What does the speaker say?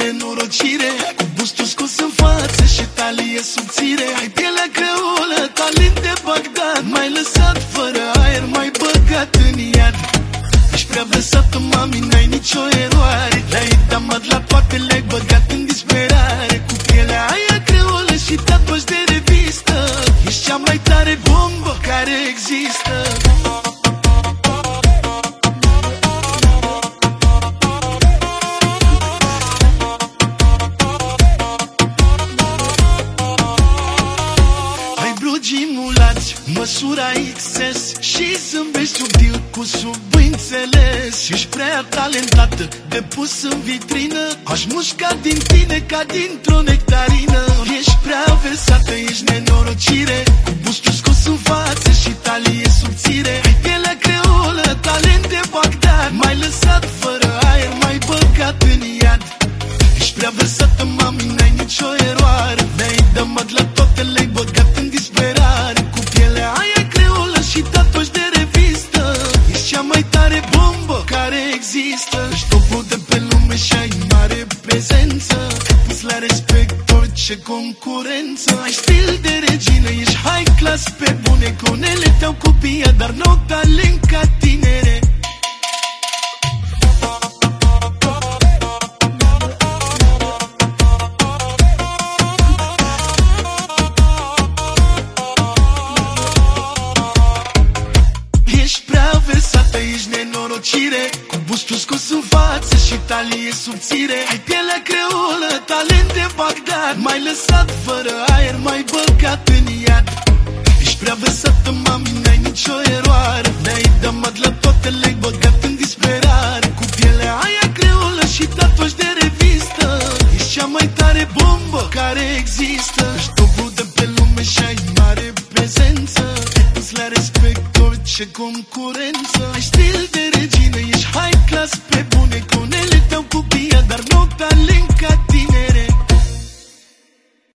nenorocire, cu bustul scos în față și talie subțire. Ai pielea creolă, talent de Bagdad, m-ai lăsat fără aer, m-ai băgat în iad. Ești prea vărsată, mami, n-ai nicio eroare. Le-ai damat la toate, le-ai băgat în disperare. Cu pielea aia creolă și tatuaj de revistă, ești cea mai tare bombă care există. Măsura XS și zâmbești subtil cu subînțeles. Ești prea talentată de pus în vitrină, aș mușca din tine ca dintr-o nectarină. Ești prea versată, ești nenorocire, cu bustul scos în față și talie subțire. Ai pielea creolă, talent de Bagdad, m-ai lăsat fără aer, m-ai băgat în iad. Ești prea versată, mami, n-ai nicio eroare. Le-ai damat la toate, le-ai băgat în disperare. Cu pielea aia creolă și tatuaj de revistă, ești cea mai tare bombă care există. Ești topul de pe lume și ai mare prezență, pus la respect orice concurență. Ai stil de regină, ești high class pe bune, conele te-au copiat, dar n-au talent ca tinere. Ești nenorocire, cu bustul scos în față și talie subțire. Ai pielea creolă, talent de Bagdad, m-ai lăsat fără aer, m-ai băgat în iad. Ești prea vărsată, mami, n-ai nicio eroare. Le-ai damat la toate, le-ai băgat în disperare. Cu pielea aia creolă și tatuaj de revistă, ești cea mai tare bombă care există. Ești topul de pe lume și ai mare prezență, pus la respect orice concurență. Ai stil de regină, ești high class pe bune, conele te-au copiat, dar n-au talent ca tinere.